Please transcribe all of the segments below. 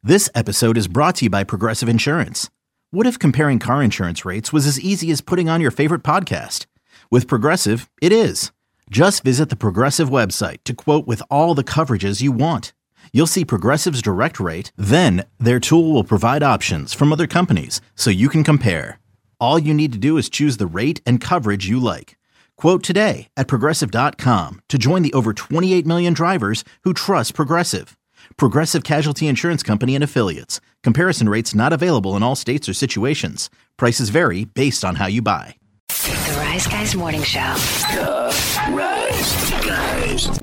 This episode is brought to you by Progressive Insurance. What if comparing car insurance rates was as easy as putting on your favorite podcast? With Progressive, it is. Just visit the Progressive website to quote with all the coverages you want. You'll see Progressive's direct rate, then their tool will provide options from other companies so you can compare. All you need to do is choose the rate and coverage you like. Quote today at Progressive.com to join the over 28 million drivers who trust Progressive. Progressive Casualty Insurance Company and Affiliates. Comparison rates not available in all states or situations. Prices vary based on how you buy. The Rise Guys Morning Show. The Rise Guys.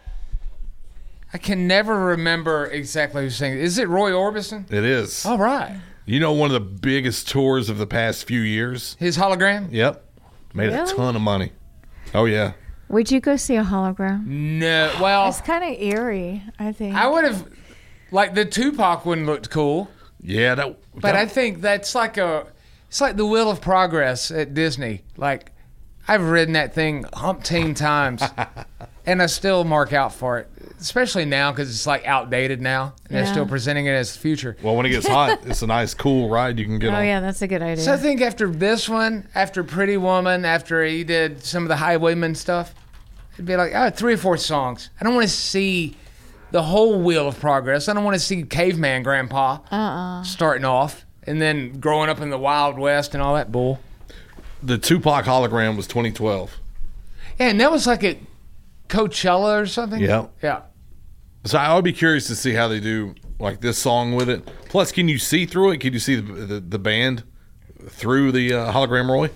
I can never remember exactly who's saying it. Is it Roy Orbison? It is. All right. You know, one of the biggest tours of the past few years? His hologram? Yep. Made a ton of money. Oh, yeah. Would you go see a hologram? No. Well, It's kind of eerie, I think. I would have, like, the Tupac one looked cool. Yeah. But I think that's it's like the Wheel of Progress at Disney. Like, I've ridden that thing umpteen times, and I still mark out for it. Especially now, because it's like outdated now, and they're still presenting it as the future. Well, when it gets hot, it's a nice, cool ride you can get on. Oh, yeah, that's a good idea. So I think after this one, after Pretty Woman, after he did some of the Highwayman stuff, it'd be like, 3 or 4 songs. I don't want to see the whole Wheel of Progress. I don't want to see Caveman Grandpa starting off and then growing up in the Wild West and all that bull. The Tupac hologram was 2012. Yeah, and that was like at Coachella or something? Yeah. Yeah. So I'll be curious to see how they do like this song with it. Plus, can you see through it? Can you see the band through the hologram Roy?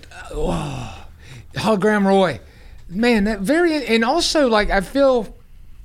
Hologram Roy. Man, that and also like I feel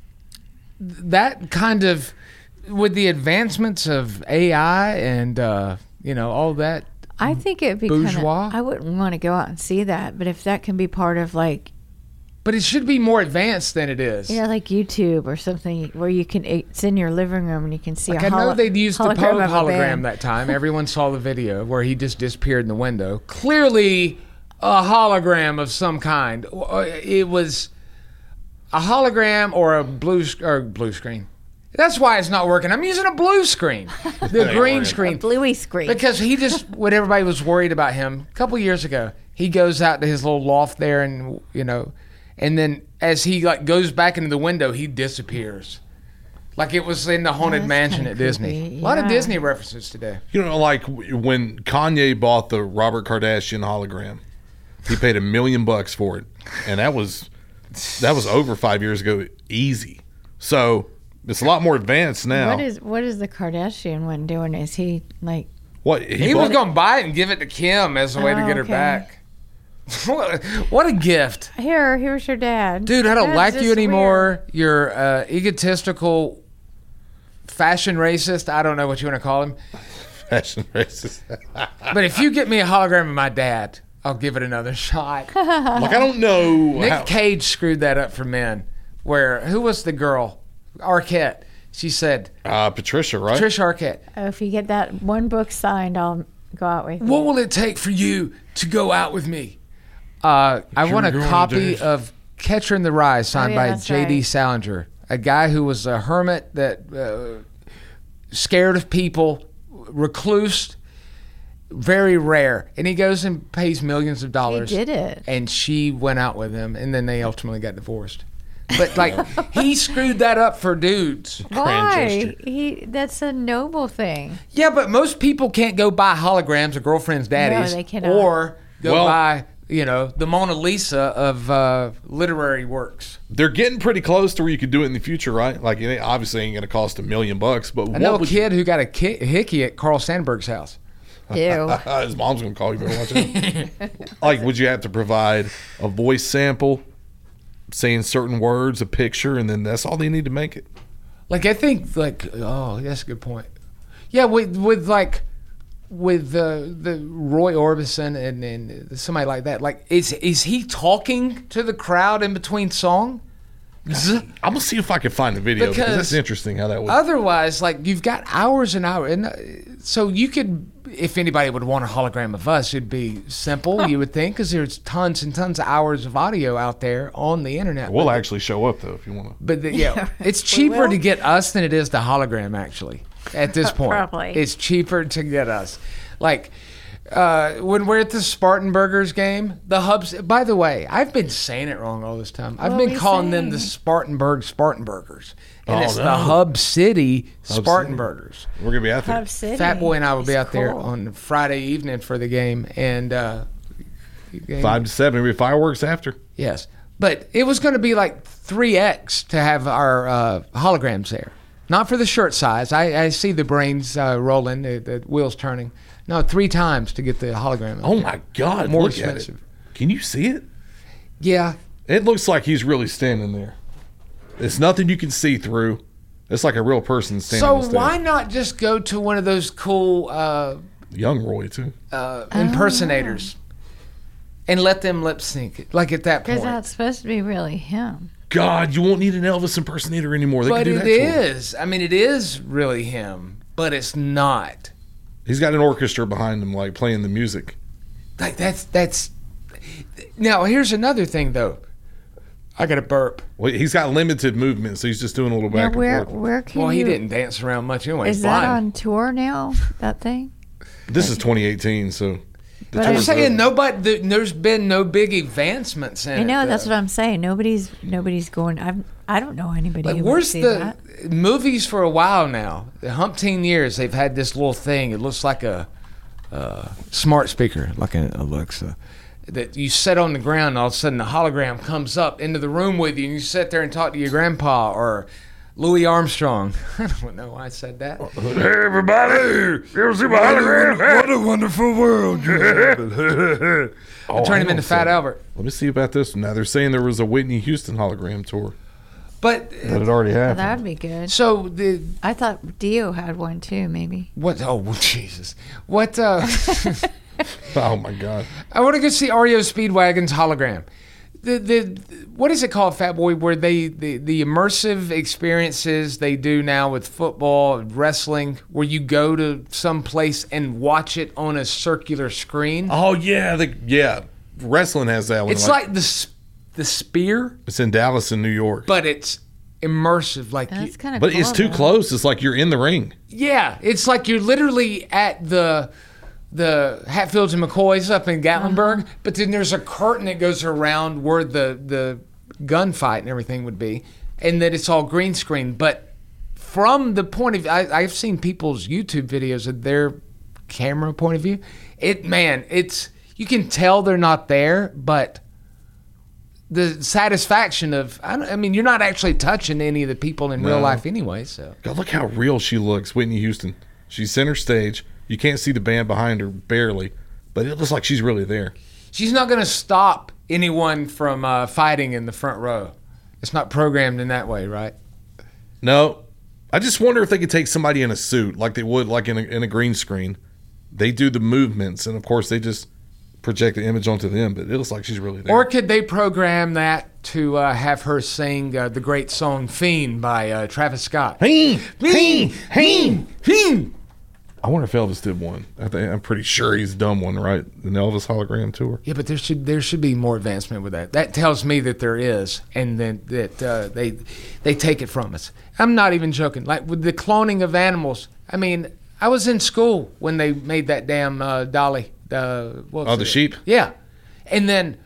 that kind of with the advancements of AI and all that. I think it'd be bourgeois. I wouldn't want to go out and see that, but if that can be part of like. But it should be more advanced than it is. Yeah, like YouTube or something where you can, it's in your living room and you can see like I know they'd used the Pogue hologram that time. Everyone saw the video where he just disappeared in the window. Clearly a hologram of some kind. It was a hologram or a blue screen. That's why it's not working. I'm using a blue screen. The green screen. A bluey screen. Because he just, when everybody was worried about him, a couple years ago, he goes out to his little loft there and, and then as he like goes back into the window, he disappears. Like it was in the Haunted Mansion at Disney. Yeah. A lot of Disney references today. Like when Kanye bought the Robert Kardashian hologram, he paid $1 million for it. And that was over 5 years ago, easy. So it's a lot more advanced now. What is the Kardashian one doing? Is he like... What? He was going to buy it and give it to Kim as a way to get her back. What a gift. Here's your dad. Dude, I don't like you anymore. Weird. You're egotistical fashion racist. I don't know what you want to call him. Fashion racist. But if you get me a hologram of my dad, I'll give it another shot. Like, I don't know. Nick Cage screwed that up for men. Who was the girl? Arquette. She said. Patricia, right? Patricia Arquette. Oh, if you get that one book signed, I'll go out with you. What will it take for you to go out with me? I want a copy of Catcher in the Rye signed by J.D. Salinger, a guy who was a hermit that scared of people, recluse, very rare. And he goes and pays millions of dollars. He did it. And she went out with him, and then they ultimately got divorced. But like he screwed that up for dudes. Why? That's a noble thing. Yeah, but most people can't go buy holograms of girlfriends' daddies. No, they cannot. Or go buy, the Mona Lisa of literary works. They're getting pretty close to where you could do it in the future, right? Like it obviously ain't going to cost $1 million, but I know a kid who got a hickey at Carl Sandburg's house. Ew. His mom's going to call you. Better watch it. Like, would you have to provide a voice sample? Saying certain words, a picture, and then that's all they need to make it. Like I think, that's a good point. Yeah, with the Roy Orbison and somebody like that. Like, is he talking to the crowd in between song? I'm gonna see if I can find the video because that's interesting how that was. Otherwise, like you've got hours and hours, and so you could, if anybody would want a hologram of us, it'd be simple. You would think because there's tons and tons of hours of audio out there on the internet. We'll actually show up though if you want to. But it's cheaper to get us than it is the hologram actually. at this point. Probably. It's cheaper to get us. Like, when we're at the Spartanburgers game, the Hubs. By the way, I've been saying it wrong all this time. I've been calling them the Spartanburgers. And it's the Hub City Spartanburgers. We're going to be out there. Hub City. Fat Boy and I will be out there cool. on Friday evening for the game. And 5 to 7. There'll be fireworks after. yes. But it was going to be like 3X to have our holograms there. Not for the shirt size. I see the brains rolling, the wheels turning. No, 3 times to get the hologram. Oh, my God. More Look expensive. at it. Can you see it? Yeah. It looks like he's really standing there. It's nothing you can see through. It's like a real person standing So on the stage. why not just go to one of those cool Young Roy, too. impersonators and let them lip sync it? Like at that Because point. that's supposed to be really him. God, you won't need an Elvis impersonator anymore. They But can do it that to him. is. I mean, it is really him, but it's not. He's got an orchestra behind him, like playing the music. Like that's. Now here's another thing though. I got to burp. Well, he's got limited movement, so he's just doing a little Now, back where and forth. where can Well, you? he didn't dance around much anyway. Is It's that fine. on tour now? That thing? This is 2018, so. But I'm tour's saying there's been no big advancements in it. I know though. that's what I'm saying. Nobody's going. I don't know anybody Like, who would where's see the that. movies for a while now? The umpteen years they've had this little thing. It looks like a smart speaker, like an Alexa, that you set on the ground. And all of a sudden, the hologram comes up into the room with you, and you sit there and talk to your grandpa or Louis Armstrong. I don't know why I said that. Hey, everybody. You ever see my hologram? What a wonderful world! Turn him into Fat Albert. Let me see about this one. Now, they're saying there was a Whitney Houston hologram tour But that had already happened. That'd be good. so the I thought Dio had one too. Maybe. what? Oh Jesus! What? Oh, my God. I want to go see REO Speedwagon's hologram. The what is it called, Fat Boy? Where the immersive experiences they do now with football and wrestling, where you go to some place and watch it on a circular screen. Oh, yeah. Wrestling has that one. It's like the Spear, It's in Dallas and New York. but it's immersive. Like That's kind of. But it's too close. It's like you're in the ring. yeah, it's like you're literally at the Hatfields and McCoys up in Gatlinburg, but then there's a curtain that goes around where the gunfight and everything would be, and that it's all green screen. But from the point of I've seen people's YouTube videos of their camera point of view. It's you can tell they're not there, but the satisfaction of I mean, you're not actually touching any of the people in real life anyway. So God, look how real she looks, Whitney Houston. She's center stage. You can't see the band behind her, barely, but it looks like she's really there. she's not going to stop anyone from fighting in the front row. It's not programmed in that way, right? No, I just wonder if they could take somebody in a suit like they would, like in a green screen. They do the movements, and of course they just project the image onto them, but it looks like she's really there. Or could they program that to have her sing the great song "Fiend" by Travis Scott? Fiend! Fiend! Fiend! Fiend! I wonder if Elvis did one. I'm pretty sure he's done one, right? An Elvis hologram tour. Yeah, but there should be more advancement with that. That tells me that there is, and then that they take it from us. I'm not even joking. Like with the cloning of animals. I mean, I was in school when they made that damn dolly. What was The it? sheep? Yeah, and then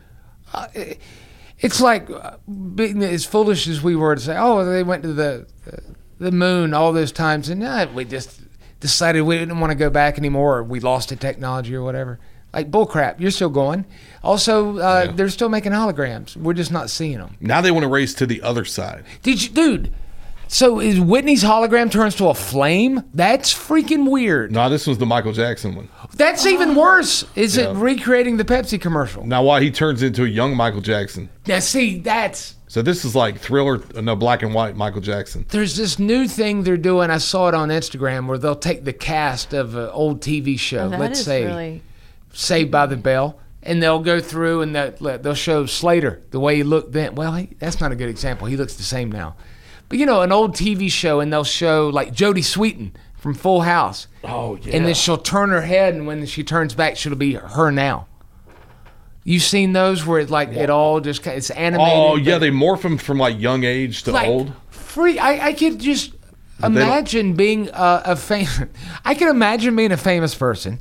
it's like being as foolish as we were to say, oh, they went to the moon all those times, and we just decided we didn't want to go back anymore, or we lost the technology or whatever. Like bullcrap. You're still going. Also, they're still making holograms. We're just not seeing them. Now they want to race to the other side. Dude? So is Whitney's hologram turns to a flame? That's freaking weird. No, this was the Michael Jackson one. That's even worse. Is it recreating the Pepsi commercial? Now, why he turns into a young Michael Jackson. Now, see, that's... So this is like Thriller, no, black and white Michael Jackson. There's this new thing they're doing. I saw it on Instagram where they'll take the cast of an old TV show, let's say really... Saved by the Bell, and they'll go through and they'll show Slater the way he looked then. Well, that's not a good example. He looks the same now. But, an old TV show, and they'll show like Jodie Sweetin from Full House. Oh, yeah. And then she'll turn her head, and when she turns back, she'll be her now. You've seen those where it's like it all just it's animated. Oh, yeah, they morph him from like young age to like old. I could just Imagine being a famous. I can imagine being a famous person.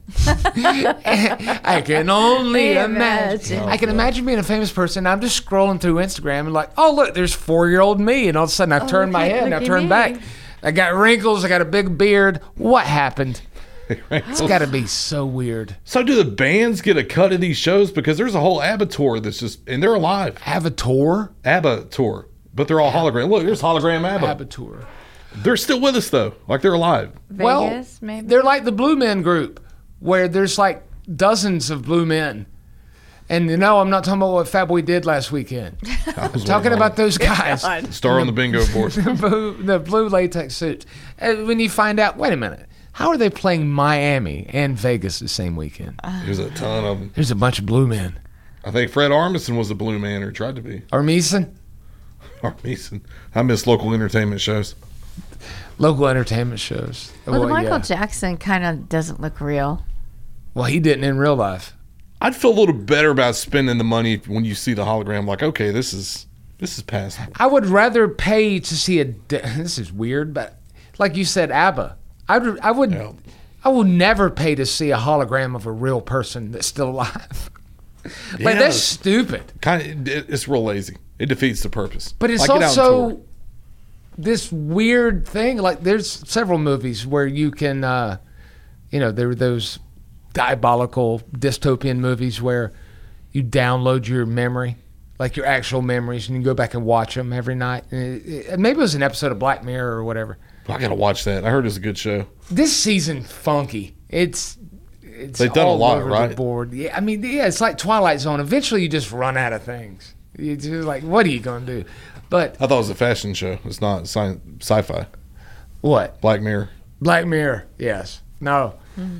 I can only imagine. I can imagine being a famous person. I'm just scrolling through Instagram and like, oh look, there's 4-year-old me, and all of a sudden I turn my head and I turn back. I got wrinkles. I got a big beard. What happened? It's got to be so weird. So do the bands get a cut of these shows? Because there's a whole ABBA tour that's just, and they're alive. ABBA tour? ABBA tour. But they're all hologram. Look, there's hologram ABBA. ABBA tour. They're still with us, though. Like, they're alive. Vegas, maybe? They're like the Blue Men Group, where there's like dozens of Blue Men. And I'm not talking about what Fat Boy did last weekend. I'm talking about those guys. Star on the bingo board. The blue latex suits. And when you find out, wait a minute, how are they playing Miami and Vegas the same weekend? There's a ton of them. There's a bunch of Blue Men. I think Fred Armisen was a Blue Man, or tried to be. Armisen? Armisen. I miss local entertainment shows. Local entertainment shows. Well, Michael Jackson kind of doesn't look real. Well, he didn't in real life. I'd feel a little better about spending the money when you see the hologram. Like, okay, this is passable. I would rather pay to see this is weird, but like you said, ABBA. I would never pay to see a hologram of a real person that's still alive. Like, that's stupid. It's real lazy. It defeats the purpose. But it's also this weird thing. Like, there's several movies where you can, there were those diabolical dystopian movies where you download your memory, like your actual memories, and you go back and watch them every night. Maybe it was an episode of Black Mirror or whatever. I gotta watch that. I heard it's a good show. This season, funky. It's they've done a lot, right? The board. Yeah, I mean, it's like Twilight Zone. Eventually, you just run out of things. You're just like, what are you gonna do? But I thought it was a fashion show. It's not sci-fi. What? Black Mirror. Black Mirror. Yes. No.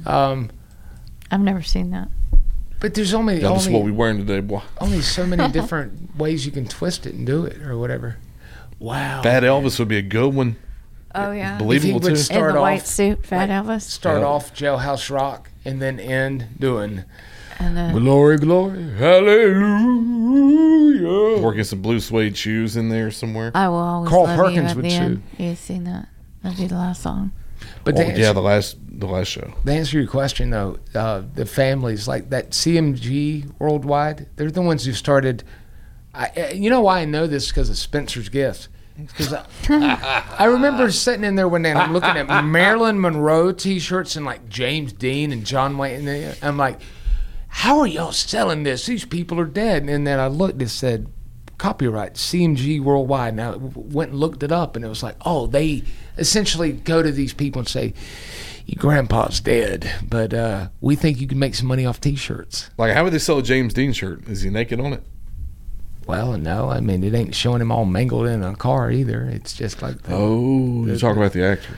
I've never seen that. But there's only That's what we're wearing today, boy. Only so many different ways you can twist it and do it or whatever. Wow. Fat Elvis would be a good one. Oh yeah. Believable too. In the white suit, Fat Elvis. Start off Jailhouse Rock and then end doing and glory, glory, hallelujah. Working some blue suede shoes in there somewhere. I will always Carl love Perkins you at would the sue. end. You've seen that. That'd be the last song. But the last show. To answer your question though, the families like that CMG Worldwide, they're the ones who started. You know why I know this? Because of Spencer's Gifts. Because I remember sitting in there one day and I'm looking at Marilyn Monroe T-shirts and like James Dean and John Wayne. And I'm like, how are y'all selling this? These people are dead. And then I looked and it said, copyright CMG Worldwide. Now I went and looked it up and it was like, oh, they essentially go to these people and say, your grandpa's dead, but we think you can make some money off T-shirts. Like, how would they sell a James Dean shirt? Is he naked on it? Well, no. I mean, it ain't showing him all mangled in a car either. It's just like that. Oh, you're talking about the actor.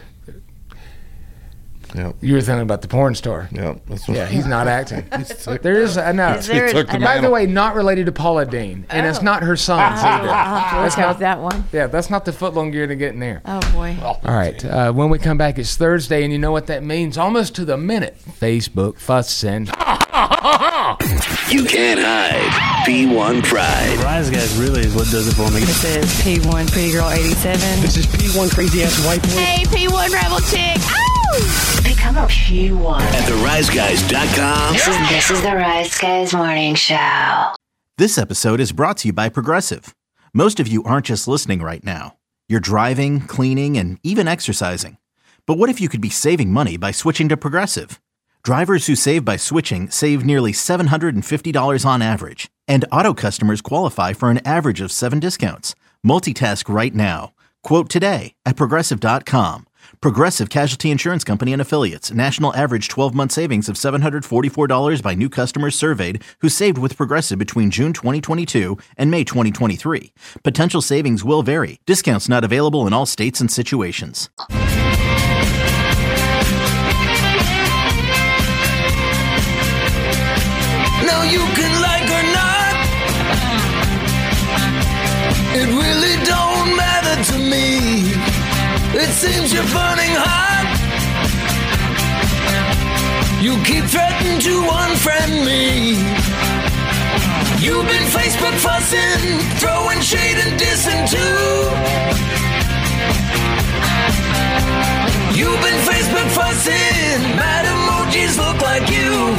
Yeah. You were thinking about the porn star. Yeah. Yeah, he's not acting. There is, no. By By the way, not related to Paula Deen, and it's not her sons either. I'll have to look out that one. Yeah, that's not the footlong gear to get in there. Oh boy. All right, when we come back, it's Thursday, and you know what that means? Almost to the minute. Facebook fussing. You can't hide P1 pride. Rise Guys really is what does it for me. This is P1 Pretty Girl 87. This is P1 Crazy Ass White Boy. Hey, P1 Rebel Chick. Become a P1 At theriseguys.com. This is the Rise Guys Morning Show. This episode is brought to you by Progressive. Most of you aren't just listening right now. You're driving, cleaning, and even exercising. But what if you could be saving money by switching to Progressive? Drivers who save by switching save nearly $750 on average. And auto customers qualify for an average of 7 discounts. Multitask right now. Quote today at Progressive.com. Progressive Casualty Insurance Company and Affiliates. National average 12-month savings of $744 by new customers surveyed who saved with Progressive between June 2022 and May 2023. Potential savings will vary. Discounts not available in all states and situations. Now you can like or not, it really don't matter to me. It seems you're burning hot. You keep threatening to unfriend me. You've been Facebook fussing, throwing shade and dissing too. You've been Facebook fussing, mad emojis look like you.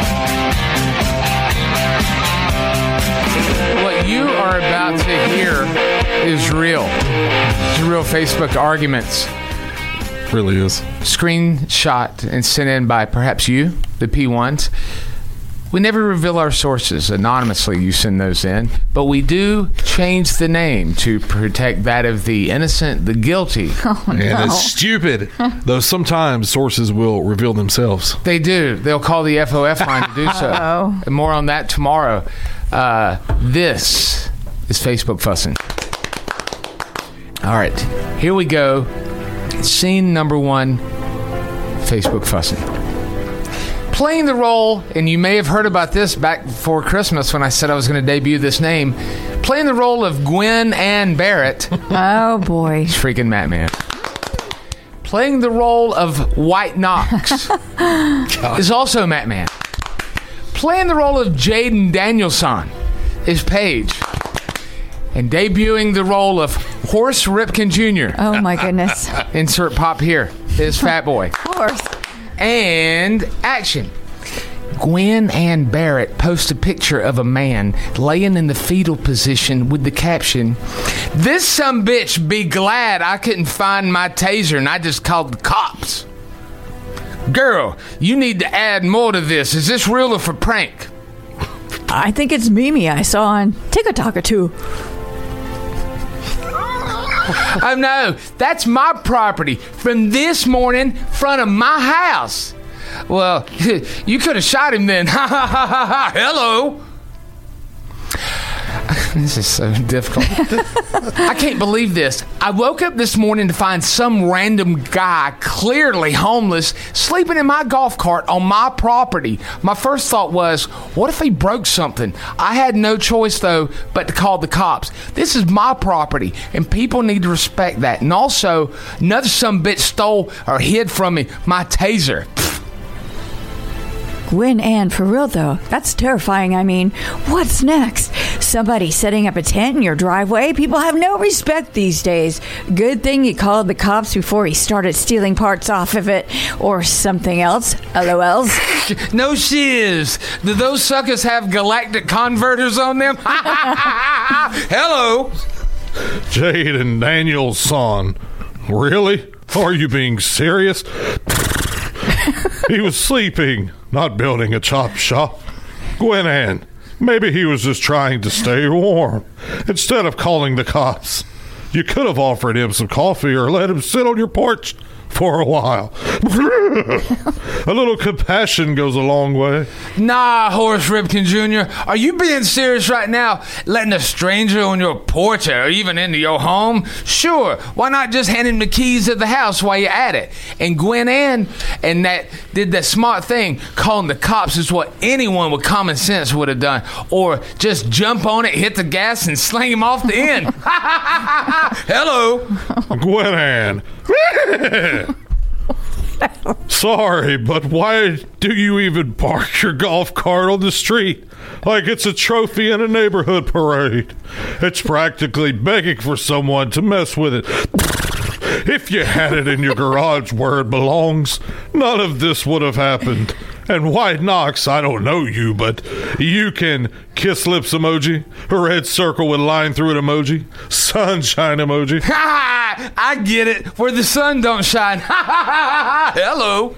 What you are about to hear is real. It's real Facebook arguments. Really is. Screenshot and sent in by perhaps you, the P1s. We never reveal our sources anonymously. You send those in, but we do change the name to protect that of the innocent, the guilty. Oh, no. And it's stupid, though sometimes sources will reveal themselves. They do. They'll call the FOF line to do so. Uh-oh. And more on that tomorrow. This is Facebook fussing. All right, here we go. Scene number 1, Facebook fussing. Playing the role, and you may have heard about this back before Christmas when I said I was going to debut this name. Playing the role of Gwen Ann Barrett. Oh, boy. It's freaking Matt Man. Playing the role of White Knox is also Matt Man. Playing the role of Jaden Danielson is Paige. And debuting the role of Horace Ripken Jr. Oh, my goodness. Insert pop here is Fat Boy. Of course. And action. Gwen Ann Barrett posts a picture of a man laying in the fetal position with the caption, "This sumbitch be glad I couldn't find my taser and I just called the cops. Girl, you need to add more to this. Is this real or for prank?" I think it's Mimi I saw on TikTok or two. Oh no, that's my property from this morning, front of my house. Well, you could have shot him then. Ha ha ha ha ha. Hello. This is so difficult. I can't believe this. I woke up this morning to find some random guy, clearly homeless, sleeping in my golf cart on my property. My first thought was, what if he broke something? I had no choice, though, but to call the cops. This is my property, and people need to respect that. And also, another sumbitch stole or hid from me my taser. Gwen Ann, for real though, that's terrifying. I mean, what's next? Somebody setting up a tent in your driveway? People have no respect these days. Good thing you called the cops before he started stealing parts off of it or something else. LOLs. No shiz. Do those suckers have galactic converters on them? Hello. Jaden Danielson. Really? Are you being serious? He was sleeping, not building a chop shop. Gwen Ann, maybe he was just trying to stay warm. Instead of calling the cops, you could have offered him some coffee or let him sit on your porch for a while. A little compassion goes a long way. Nah, Horace Ripken Jr., are you being serious right now? Letting a stranger on your porch or even into your home? Sure, why not just hand him the keys of the house while you're at it? And Gwen Ann and that did that smart thing. Calling the cops is what anyone with common sense would have done. Or just jump on it, hit the gas, and sling him off the end. Hello. Gwen Ann. Sorry, but why do you even park your golf cart on the street like it's a trophy in a neighborhood parade? It's practically begging for someone to mess with it. If you had it in your garage where it belongs, none of this would have happened. And White Knox, I don't know you, but you can kiss lips emoji, a red circle with line through it emoji, sunshine emoji. I get it. Where the sun don't shine. Hello.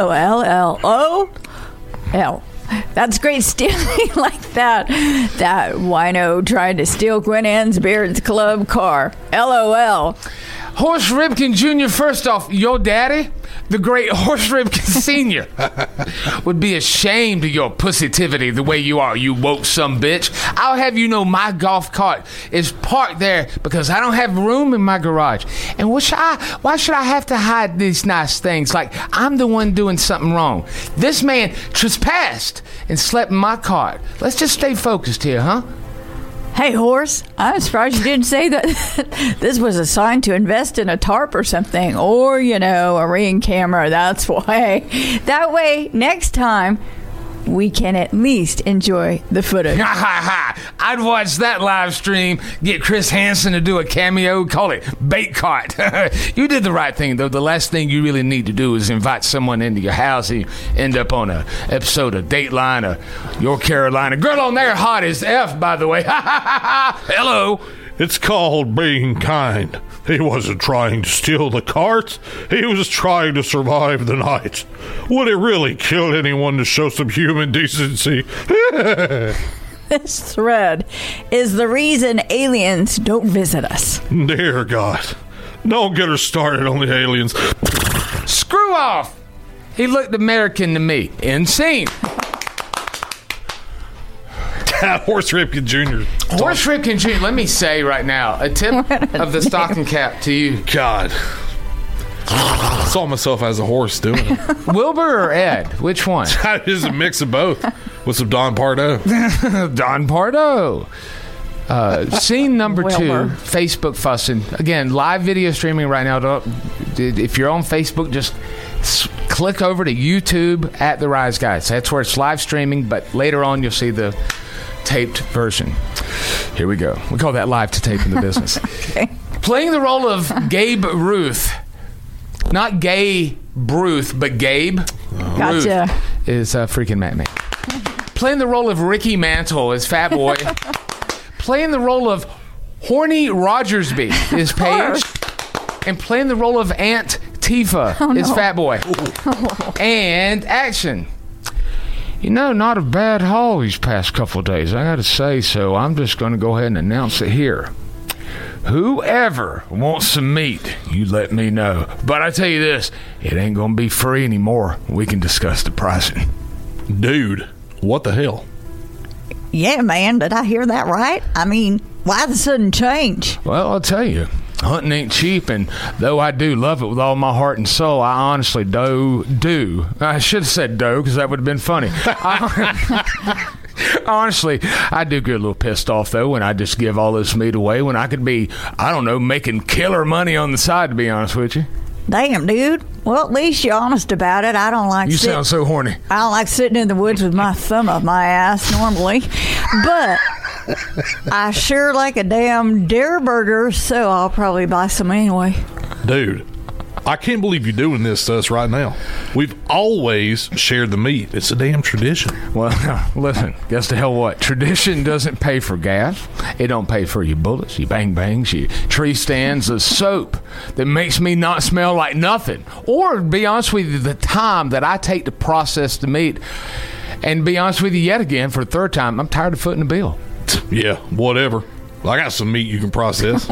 LOLLOL. That's great stealing like that. That wino tried to steal Gwen Ann's Beards Club car. LOL. Horace Ripken Jr., first off, your daddy, the great Horace Ripken Sr., would be ashamed of your pussytivity the way you are, you woke sumbitch. I'll have you know my golf cart is parked there because I don't have room in my garage. And why should I have to hide these nice things like I'm the one doing something wrong? This man trespassed and slept in my cart. Let's just stay focused here, huh? Hey, Horace, I'm surprised you didn't say that this was a sign to invest in a tarp or something, or, a Ring camera. That's why. That way, next time, we can at least enjoy the footage. I'd watch that live stream, get Chris Hansen to do a cameo, call it Bait Caught. You did the right thing, though. The last thing you really need to do is invite someone into your house and you end up on an episode of Dateline or Your Carolina. Girl on there hot as F, by the way. Hello. It's called being kind. He wasn't trying to steal the cart. He was trying to survive the night. Would it really kill anyone to show some human decency? This thread is the reason aliens don't visit us. Dear God. Don't get her started on the aliens. Screw off. He looked American to me. Insane. Horace Ripken Jr. Horace Ripken Jr., let me say right now, a tip of the stocking cap to you. God. I saw myself as a horse doing it. Wilbur or Ed? Which one? It is a mix of both with some Don Pardo. Don Pardo. Scene number 2, Facebook fussing. Again, live video streaming right now. If you're on Facebook, just click over to YouTube at The Rise Guys. That's where it's live streaming, but later on you'll see the taped version. Here we go. We call that live to tape in the business. Okay. Playing the role of Gabe Ruth. Not Gay Bruth, but Gabe Gotcha. Ruth is freaking Matt. Playing the role of Ricky Mantle as Fat Boy. Playing the role of Horny Rogersby is Paige. And playing the role of Aunt Tifa is Fat Boy. And action. You know, not a bad haul these past couple of days, I gotta say, so I'm just gonna go ahead and announce it here. Whoever wants some meat, you let me know. But I tell you this, it ain't gonna be free anymore. We can discuss the pricing. Dude, what the hell? Yeah, man, did I hear that right? I mean, why the sudden change? Well, I'll tell you. Hunting ain't cheap, and though I do love it with all my heart and soul, I honestly do. I should have said do, because that would have been funny. Honestly, I do get a little pissed off, though, when I just give all this meat away when I could be, I don't know, making killer money on the side, to be honest with you. Damn, dude. Well, at least you're honest about it. I don't like You sound so horny. I don't like sitting in the woods with my thumb up my ass normally. But I sure like a damn dare burger, so I'll probably buy some anyway. Dude, I can't believe you're doing this to us right now. We've always shared the meat. It's a damn tradition. Well, listen, guess the hell what? Tradition doesn't pay for gas. It don't pay for your bullets, your bang-bangs, your tree stands, the soap that makes me not smell like nothing. Or, to be honest with you, the time that I take to process the meat. And be honest with you yet again, for the third time, I'm tired of footing the bill. Yeah, whatever. I got some meat you can process.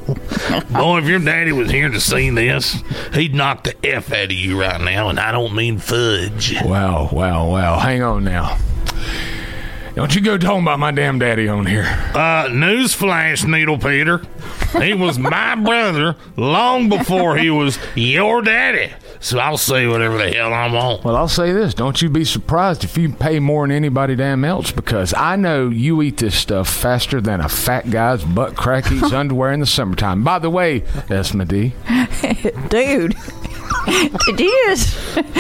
Boy, if your daddy was here to see this, he'd knock the F out of you right now, and I don't mean fudge. Wow. Hang on now. Don't you go talking about my damn daddy on here. Newsflash, Needle Peter. He was my brother long before he was your daddy. So I'll say whatever the hell I want. Well, I'll say this. Don't you be surprised if you pay more than anybody damn else, because I know you eat this stuff faster than a fat guy's butt crack eats underwear in the summertime. By the way, Esma D. Dude, did you just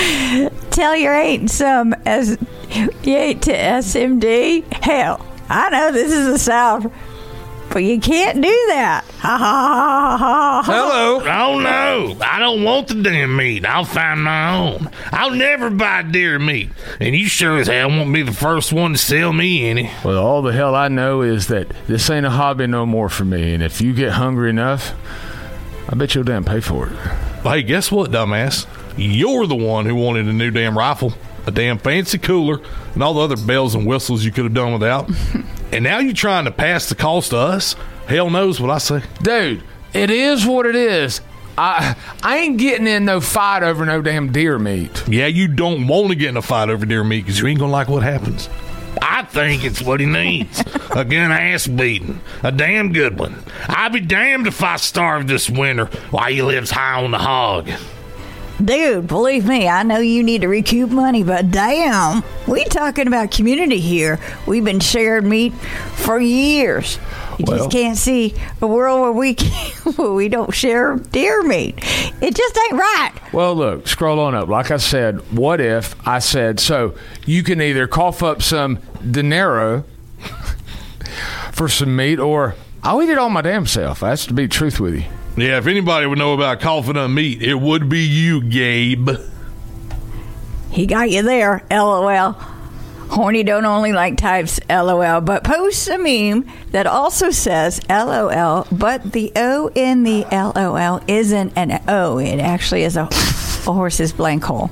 tell your ate some as you ate to SMD? Hell, I know this is the South, but you can't do that. Ha ha ha ha. Hello. Oh no, I don't want the damn meat. I'll find my own. I'll never buy deer meat, and you sure as hell won't be the first one to sell me any. Well, all the hell I know is that this ain't a hobby no more for me, and if you get hungry enough, I bet you'll damn pay for it. Hey, guess what, dumbass? You're the one who wanted a new damn rifle, a damn fancy cooler, and all the other bells and whistles you could have done without. And now you're trying to pass the cost to us? Hell knows what I say. Dude, it is what it is. I ain't getting in no fight over no damn deer meat. Yeah, you don't want to get in a fight over deer meat because you ain't going to like what happens. I think it's what he needs. A good ass beating. A damn good one. I'd be damned if I starve this winter while he lives high on the hog. Dude, believe me, I know you need to recoup money, but damn, we talking about community here. We've been sharing meat for years. You just can't see a world where we don't share deer meat. It just ain't right. Well, look, scroll on up. Like I said, what if I said, so you can either cough up some dinero for some meat, or I'll eat it all my damn self. That's to be truth with you. Yeah, if anybody would know about coughing up meat, it would be you, Gabe. He got you there, LOL. Horny don't only like types LOL, but posts a meme that also says LOL, but the O in the LOL isn't an O. It actually is a horse's blank hole.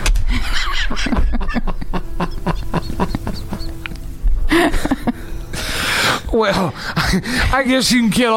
Well, I guess you can kill.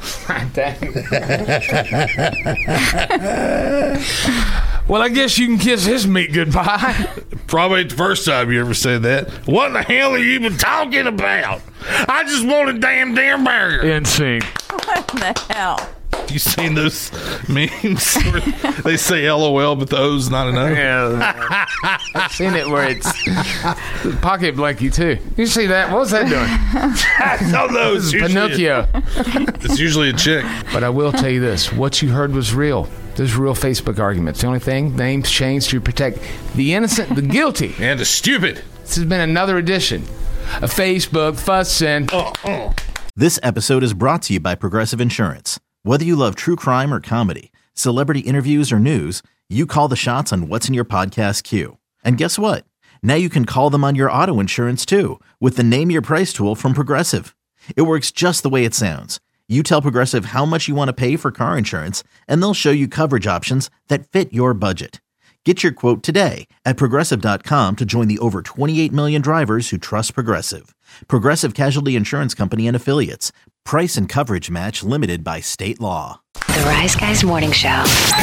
Well, I guess you can kiss his meat goodbye. Probably ain't the first time you ever said that. What in the hell are you even talking about? I just want a damn burger. In sync. What the hell? You seen those memes where they say LOL, but the O's not an O? Yeah. I've seen it where it's pocket blankie, too. You see that? What was that doing? I don't know. This is Pinocchio. It's usually a chick. But I will tell you this. What you heard was real. There's real Facebook arguments. The only thing, names changed to protect the innocent, the guilty. And the stupid. This has been another edition of Facebook Fussin'. This episode is brought to you by Progressive Insurance. Whether you love true crime or comedy, celebrity interviews or news, you call the shots on what's in your podcast queue. And guess what? Now you can call them on your auto insurance too with the Name Your Price tool from Progressive. It works just the way it sounds. You tell Progressive how much you want to pay for car insurance, and they'll show you coverage options that fit your budget. Get your quote today at Progressive.com to join the over 28 million drivers who trust Progressive. Progressive Casualty Insurance Company and Affiliates. Price and coverage match limited by state law. The Rise Guys Morning Show.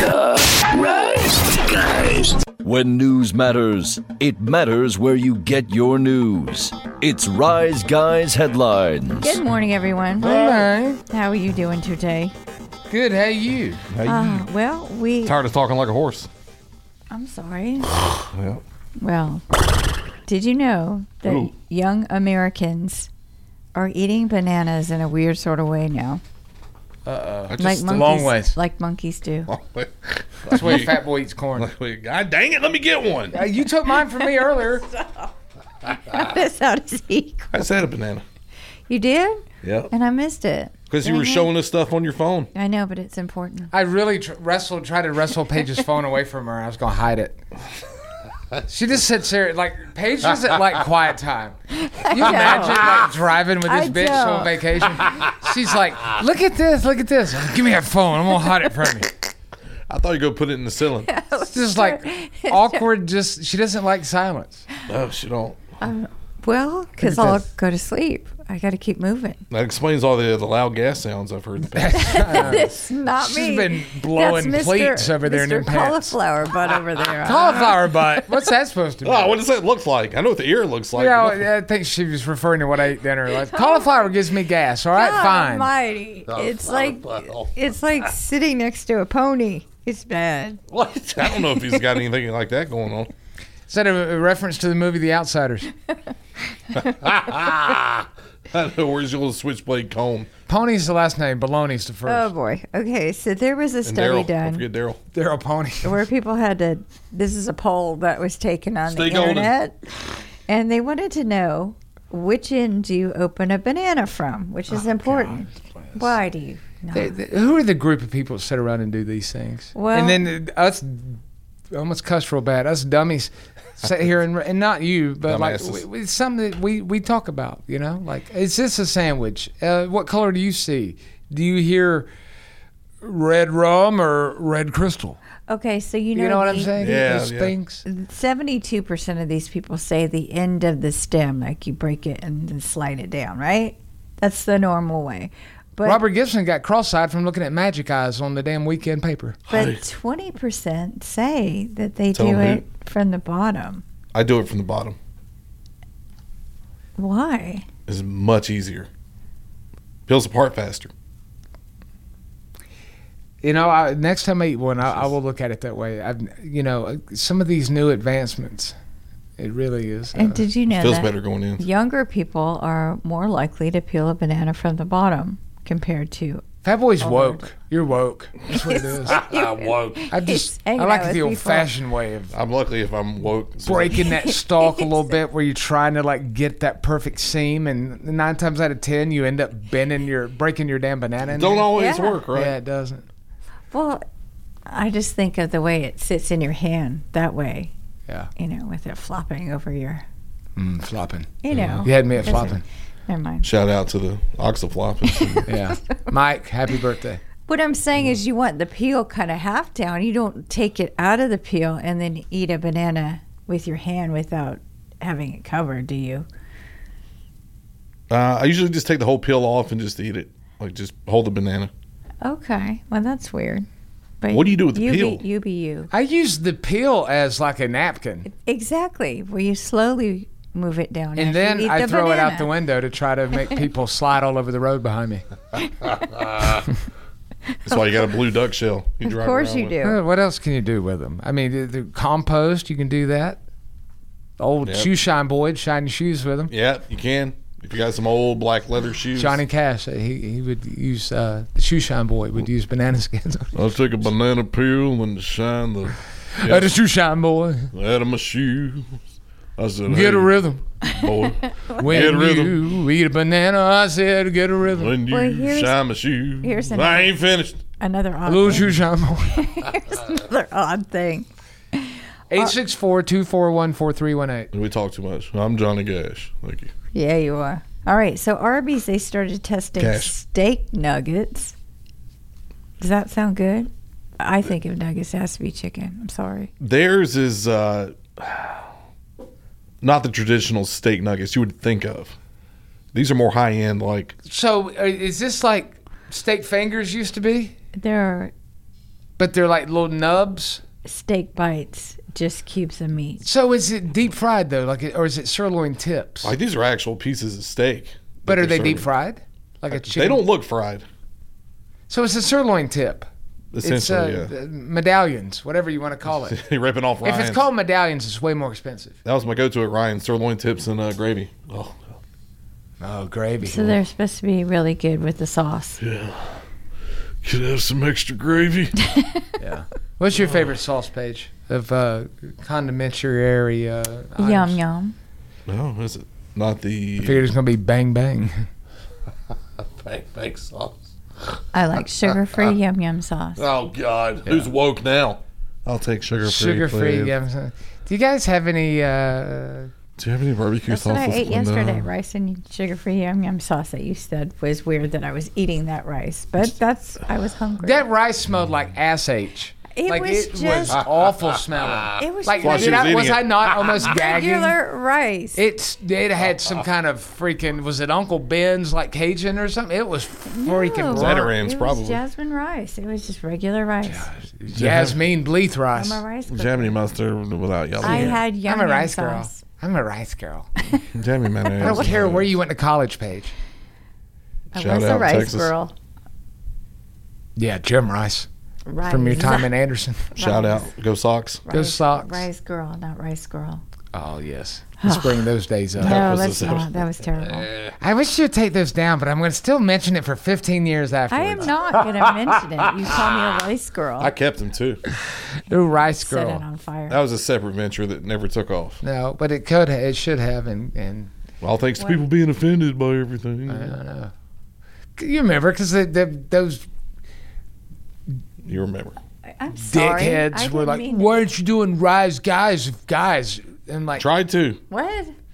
Rise Guys. When news matters, it matters where you get your news. It's Rise Guys Headlines. Good morning, everyone. Hey. How are you doing today? Good. How you? Well, Tired of talking like a horse. I'm sorry. Yeah. Well, did you know that young Americans are eating bananas in a weird sort of way now? Like monkeys, long ways. Like monkeys do. That's why fat boy eats corn. God dang it, let me get one. You took mine from me earlier. How does he eat corn? I said a banana. You did? Yeah. And I missed it. Because you were showing us stuff on your phone. I know, but it's important. I really tried to wrestle Paige's phone away from her. I was going to hide it. She just sits there, like, Paige was at, like, quiet time. You imagine, like, driving with this bitch on vacation? She's like, look at this. Give me that phone. I'm going to hide it from you. I thought you were going to put it in the ceiling. It's just, like, awkward. She doesn't like silence. No, she don't. Well, because I'll go to sleep. I got to keep moving. That explains all the loud gas sounds I've heard in the past. It's not me. She's been blowing pleats over there in them pants. Cauliflower butt over there. Cauliflower butt? What's that supposed to be? Oh, what does that look like? I know what the ear looks like. Yeah, I think she was referring to what I ate dinner. Like, cauliflower gives me gas. All right, fine. Almighty. It's like sitting next to a pony. It's bad. What? I don't know if he's got anything like that going on. Is that a reference to the movie The Outsiders? I know. Where's your little switchblade comb? Pony's the last name. Baloney's the first. Oh, boy. Okay, so there was a study done. Don't forget Daryl. Daryl Pony. Where people had to, this is a poll that was taken on the internet. And they wanted to know, which end do you open a banana from, which is important. God, why do you not? Who are the group of people that sit around and do these things? Well, and then us, I almost cussed real bad, us dummies sit here and not you, but like it's something that we talk about, you know? Like, is this a sandwich? What color do you see? Do you hear red rum or red crystal? Okay, so you know what I'm saying? Those things. 72% of these people say the end of the stem, like you break it and then slide it down, right? That's the normal way. But Robert Gibson got cross-eyed from looking at Magic Eyes on the damn weekend paper. But 20% say that they do it from the bottom. I do it from the bottom. Why? It's much easier. Peels apart faster. Next time I eat one, I will look at it that way. Some of these new advancements, it really is. And did you know feels that better going in. younger people are more likely to peel a banana from the bottom compared to Fat Boy's woke. You're woke. That's what it is. I'm woke. I like it the old-fashioned way of I'm lucky if I'm woke. breaking that stalk a little bit, where you're trying to get that perfect seam, and 9 times out of 10 you end up breaking your damn banana. Don't always work, right? Yeah, it doesn't. Well, I just think of the way it sits in your hand that way. Yeah. With it flopping over your. Flopping. You had me at flopping. Never mind. Shout out to the Oxafloppers. Yeah. Mike, happy birthday. What I'm saying is you want the peel kind of half down. You don't take it out of the peel and then eat a banana with your hand without having it covered, do you? I usually just take the whole peel off and just eat it. Just hold the banana. Okay. Well, that's weird. But what do you do with the peel? You be you. I use the peel as like a napkin. Exactly. Where you slowly move it down. And then I throw it out the window to try to make people slide all over the road behind me. That's why you got a blue duck shell. Of course you do. What else can you do with them? I mean, the compost, you can do that. Old shoe shine boy, shine your shoes with them. Yeah, you can. If you got some old black leather shoes. Johnny Cash, he would use, the shoe shine boy would use banana skins on it. I'll take a banana peel and shine the... The shoe shine boy. Out of my shoes. I said, get a rhythm. Boy. When get a rhythm. You eat a banana, I said, get a rhythm. When you shine my shoes. Here's I ain't finished. Another odd little thing. shoe shine boy. Here's another odd thing. 864-241-4318. We talk too much. I'm Johnny Gash. Thank you. Yeah, you are. All right, so Arby's, they started testing Cash. steak nuggets. Does that sound good? I think of nuggets, it has to be chicken. I'm sorry. Theirs is not the traditional steak nuggets you would think of. These are more high end, like. So is this like steak fingers used to be? But they're like little nubs? Steak bites, just cubes of meat. So is it deep fried though, or is it sirloin tips? Like these are actual pieces of steak. But are they deep fried? Like a chicken? They don't look fried. So it's a sirloin tip. Essentially, it's medallions, whatever you want to call it. You're ripping off Ryan's. If it's called medallions, it's way more expensive. That was my go-to at Ryan's, sirloin tips and gravy. Oh, gravy. So they're supposed to be really good with the sauce. Yeah. Could I have some extra gravy? Yeah. What's your favorite sauce, Paige, of condimentary items? Yum Yum. No, is it not the... I figured it's going to be Bang Bang. Bang sauce. I like sugar-free Yum Yum sauce. Oh, God. Yeah. Who's woke now? I'll take sugar-free, Sugar-free Yum Yum. Do you guys have any... Do you have any barbecue sauce? That's what I ate yesterday, rice and sugar-free Yum Yum sauce that you said was weird that I was eating that rice. But I was hungry. That rice smelled like ass-H. It was awful smelling. It was like, was I not almost gagging? Regular rice. It had some kind of freaking, was it Uncle Ben's like Cajun or something? It was freaking Zatarans, probably. It was jasmine rice. It was just regular rice. Jasmine Bleeth rice. I'm a rice girl. Jammy mustard without yellow. I had Yum I'm a rice Yum girl. sauce. I'm a rice girl. Jammy mayonnaise. I don't care where you went to college, Paige. I was a rice girl. Yeah, Jim Rice. Rice. From your time in Anderson. Shout out. Go Sox. Go Sox. Rice girl, not rice girl. Oh, yes. Let's bring those days up. No, let's not. That was terrible. I wish you would take those down, but I'm going to still mention it for 15 years afterwards. I am not going to mention it. You call me a rice girl. I kept them, too. The rice girl. Set it on fire. That was a separate venture that never took off. No, but it could. It should have. And all thanks to people being offended by everything. I don't know. You remember, because those... You remember. I'm sorry. Dickheads were like, why aren't you doing Rise Guys? And like, tried to. What?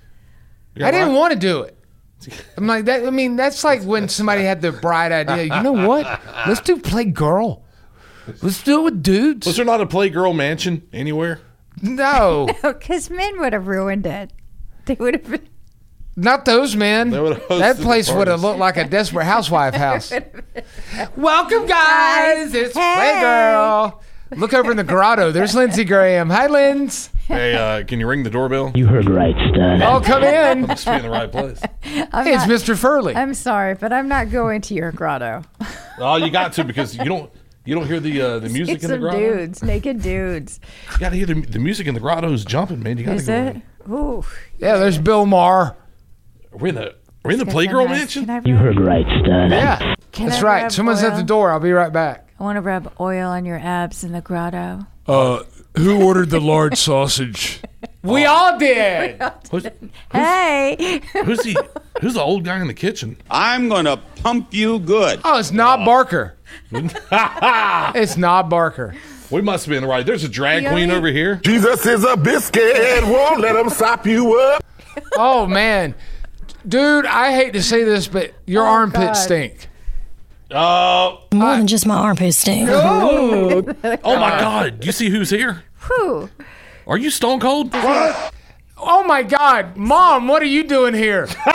I didn't want to do it. I'm like that. I mean, that's like when somebody had the bright idea. You know what? Let's do Play Girl. Let's do it with dudes. Was there not a Play Girl mansion anywhere? No, because men would have ruined it. They would have been. Not those men. That place would have looked like a Desperate Housewife house. Welcome, guys. It's Playgirl. Look over in the grotto. There's Lindsey Graham. Hi, Linz. Hey, can you ring the doorbell? You heard right, stud. Oh, come in. Must be in the right place. Hey, it's Mr. Furley. I'm sorry, but I'm not going to your grotto. Oh, you got to, because you don't. You don't hear the music in the some grotto? dudes, naked dudes. You got to hear the music in the grotto is jumping, man. You got to Is go it? in. Ooh. Yeah, there's Bill Maher. We're in the Playgirl mansion? You heard right, stud. Yeah, Can that's I right. rub Someone's at oil? the door. I'll be right back. I want to rub oil on your abs in the grotto. Who ordered the large sausage? We all did. Hey. Who's the old guy in the kitchen? I'm gonna pump you good. Oh, it's Knob Barker. It's Knob Barker. We must have been right. There's a drag Yeah, queen we- over here. Jesus is a biscuit, won't let him sop you up. Oh man, dude, I hate to say this, but your armpits God. stink. Oh, More than just my armpits stink. oh my God! You see who's here? Whew. Are you Stone Cold? What? Oh my God, Mom, what are you doing here? No.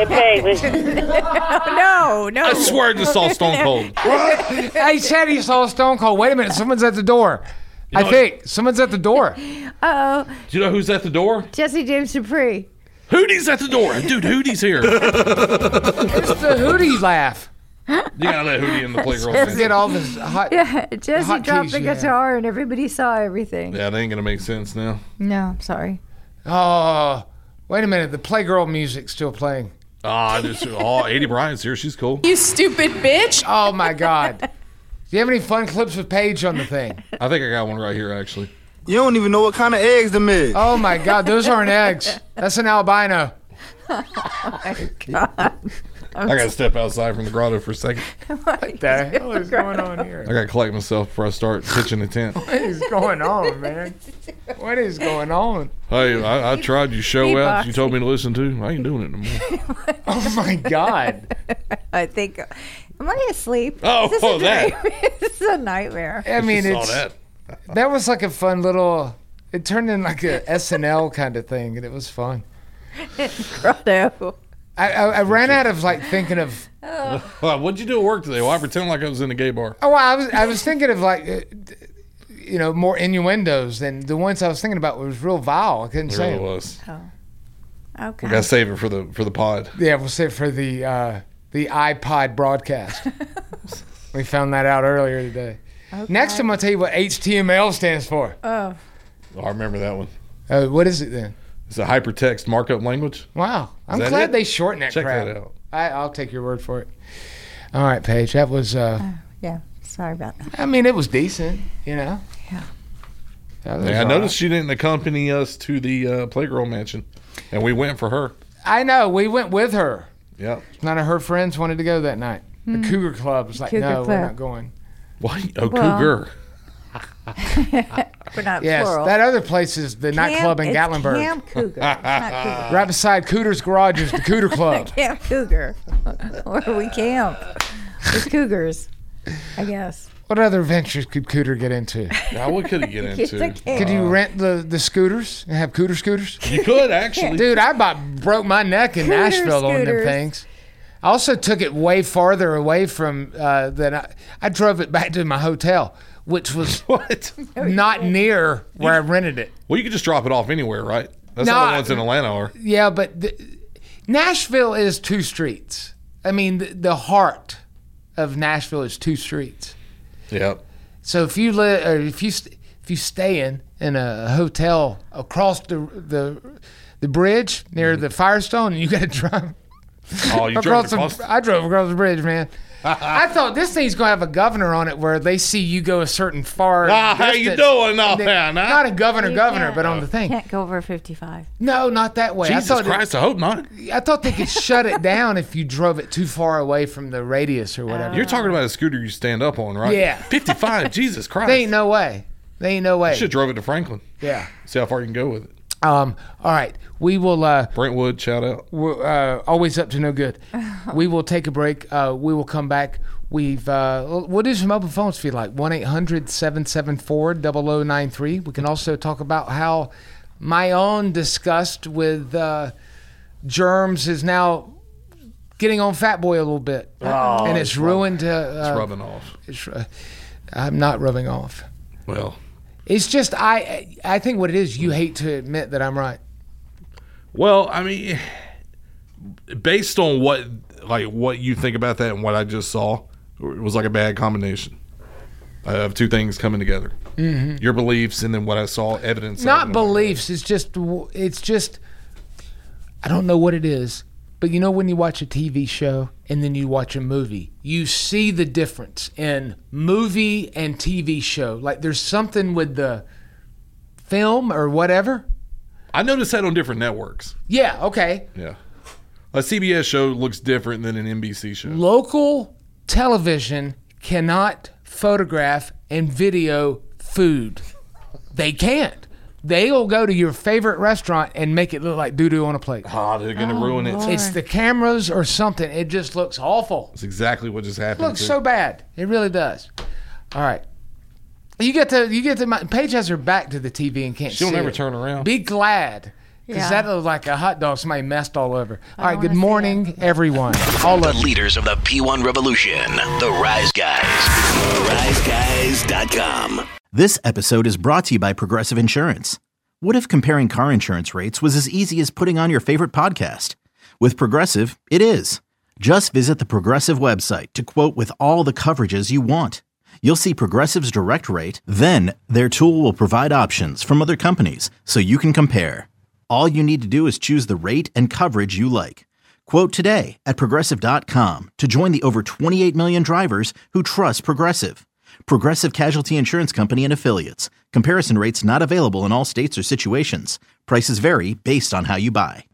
I swear I just saw Stone Cold. I said he saw Stone Cold. Wait a minute, someone's at the door. I think someone's at the door. Uh-oh. Do you know who's at the door? Jesse James Dupree. Hootie's at the door. Dude, Hootie's here. You It's the Hootie laugh. gotta let Hootie in the Playgirl Get mansion. all this hot. Yeah, Jesse hot dropped keys the you have. guitar and everybody saw everything. Yeah, that ain't gonna make sense now. No, I'm sorry. Oh, wait a minute. The Playgirl music's still playing. Adie Bryant's here. She's cool. You stupid bitch. Oh my God. Do you have any fun clips with Paige on the thing? I think I got one right here, actually. You don't even know what kind of eggs them is. Oh my God, those aren't eggs. That's an albino. I gotta step outside from the grotto for a second. What the hell is going on here? I gotta collect myself before I start pitching the tent. What is going on, man? What is going on? Hey, I tried your show out. You Beatboxing. told me to listen to. I ain't doing it no more. Oh my God. I think. Am I asleep? Oh, Is this a that. nightmare? This is a nightmare. I mean, Saw it's that. that was like a fun little. It turned in like a SNL kind of thing, and it was fun. Grotto. I ran out of like thinking of. Well, what'd you do at work today? Well, I pretend like I was in a gay bar. Oh, I was thinking of like. More innuendos than the ones I was thinking about was real vile. I couldn't It say really it. was. Oh. Okay. We gotta save it for the pod. Yeah, we'll say it for the iPod broadcast. We found that out earlier today. Okay. Next, I'm gonna tell you what HTML stands for. Oh. Oh, I remember that one. What is it then? It's a hypertext markup language. Wow, I'm that glad it? they shortened that Check crap. that out. I'll take your word for it. All right, Paige, that was. Yeah. Sorry about that. I mean, it was decent. Yeah. That was Yeah, I all noticed right. she didn't accompany us to the Playgirl mansion, and we went for her. I know. We went with her. Yep. None of her friends wanted to go that night. The Cougar Club was like, Cougar no, we're Club. not going. Why? Oh, Well, cougar. We're not Yes, plural. that other place is the nightclub in it's Gatlinburg. Camp Cougar. It's not Cougar. Right beside Cooter's Garage is the Cooter Club. Camp Cougar. Where we camp with cougars, I guess. What other ventures could Cooter get into? Now, what could he get It's into? okay. Could you rent the scooters and have Cooter scooters? You could actually. Dude, I broke my neck in Cooter Nashville on them scooters. things. I also took it way farther away from than I drove it back to my hotel, which was What? not near where I rented it. Well, you could just drop it off anywhere, right? That's No, how the ones in Atlanta are. Yeah, but Nashville is 2 streets. I mean, the heart of Nashville is 2 streets. Yep. So if you live, or if you stay in a hotel across the bridge near the Firestone, and you got to drive. Oh, you drove across. I drove across the bridge, man. I thought this thing's gonna have a governor on it where they see you go a certain far. How you distance. doing? No, They- man. Not a governor, You governor, can't- but on the thing. Can't go over 55. No, not that way. Jesus Christ, I hope not. I thought they could shut it down if you drove it too far away from the radius or whatever. You're talking about a scooter you stand up on, right? Yeah. 55. Jesus Christ. They ain't no way. They ain't no way. You should have drove it to Franklin. Yeah. See how far you can go with it. All right. We will. Brentwood, shout out. We're always up to no good. We will take a break. We will come back. We'll do some open phones if you like. 1-800-774-0093. We can also talk about how my own disgust with germs is now getting on Fat Boy a little bit. Oh, and it's ruined. It's rubbing off. I'm not rubbing off. Well, it's just I think what it is, you hate to admit that I'm right. Well, I mean, based on what you think about that and what I just saw, it was like a bad combination. of two things coming together. Mm-hmm. Your beliefs and then what I saw evidence. Not of. beliefs. It's just. I don't know what it is, but you know when you watch a TV show and then you watch a movie, you see the difference in movie and TV show. Like there's something with the film or whatever. I noticed that on different networks. Yeah. Okay. Yeah. A CBS show looks different than an NBC show. Local television cannot photograph and video food. They can't. They'll go to your favorite restaurant and make it look like doo-doo on a plate. Oh, they're going to ruin it. It's the cameras or something. It just looks awful. That's exactly what just happened. It looks so bad. It really does. All right. You get to Paige has her back to the TV and can't see it. She'll never turn around. Be glad. Because that looks like a hot dog somebody messed all over. All right, good morning, everyone. All the of leaders of the P1 revolution, the Rise Guys. RiseGuys.com. This episode is brought to you by Progressive Insurance. What if comparing car insurance rates was as easy as putting on your favorite podcast? With Progressive, it is. Just visit the Progressive website to quote with all the coverages you want. You'll see Progressive's direct rate, then their tool will provide options from other companies so you can compare. All you need to do is choose the rate and coverage you like. Quote today at Progressive.com to join the over 28 million drivers who trust Progressive. Progressive Casualty Insurance Company and Affiliates. Comparison rates not available in all states or situations. Prices vary based on how you buy.